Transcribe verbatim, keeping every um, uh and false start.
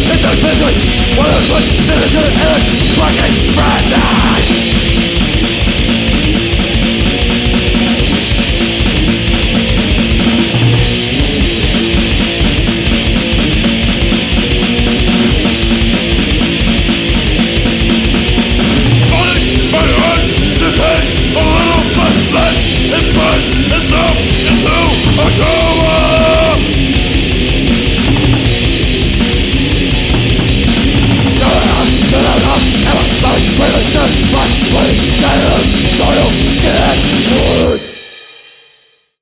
It's a misery. What is what? This is good. Fucking friend.